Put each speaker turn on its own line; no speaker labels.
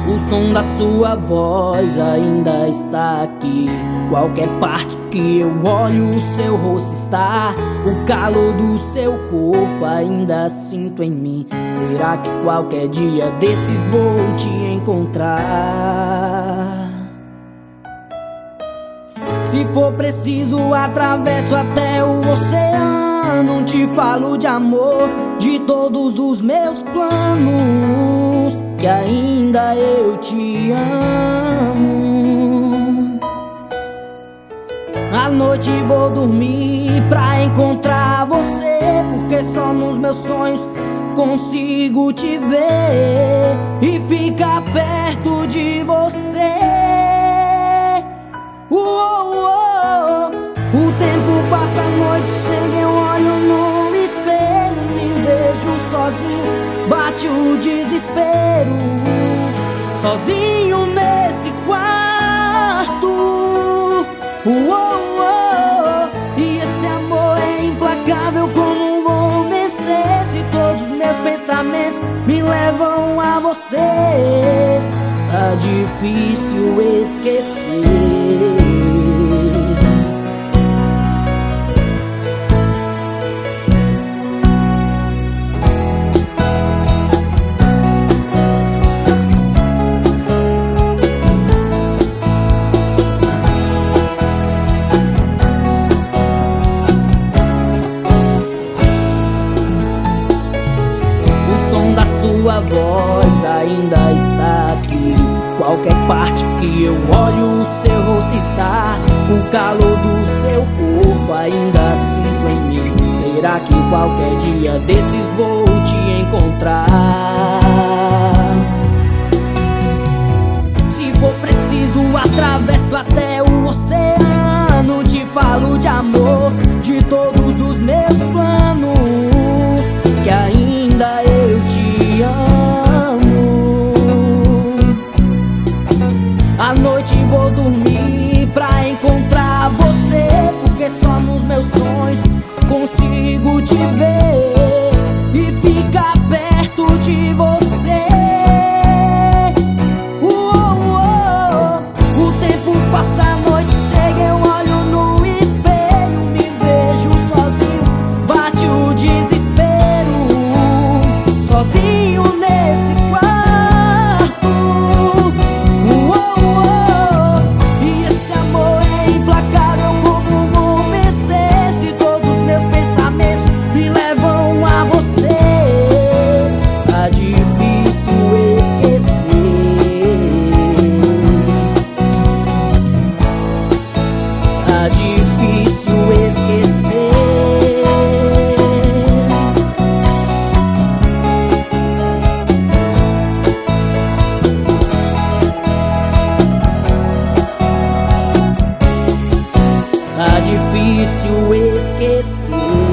O som da sua voz ainda está aqui. Qualquer parte que eu olho, o seu rosto está. O calor do seu corpo ainda sinto em mim. Será que qualquer dia desses vou te encontrar? Se for preciso, atravesso até o oceano. Te falo de amor, de todos os meus planos, que ainda eu te amo. À noite vou dormir pra encontrar você, porque só nos meus sonhos consigo te ver e ficar perto de você. O tempo passa, a noite chega, eu olho no espelho, me vejo sozinho, bate o desespero, sozinho nesse quarto. E esse amor é implacável, como vou vencer se todos os meus pensamentos me levam a você? Tá difícil esquecer. Sua voz ainda está aqui. Qualquer parte que eu olho, o seu rosto está. O calor do seu corpo ainda sinto em mim. Será que qualquer dia desses vou te encontrar? Se for preciso, atravesso até o oceano. Te falo de amor, de todos os meus planos, que ainda eu te amo. À noite vou dormir pra encontrar você, porque só nos meus sonhos consigo te ver e ficar perto de você. O tempo passa, a noite chega, eu olho no espelho, me vejo sozinho, bate o desespero, sozinho nesse quarto. E esse amor é implacável, como vou vencer se todos os meus pensamentos me levam a você? Tá difícil esquecer. Tá difícil esquecer. Tá difícil esquecer.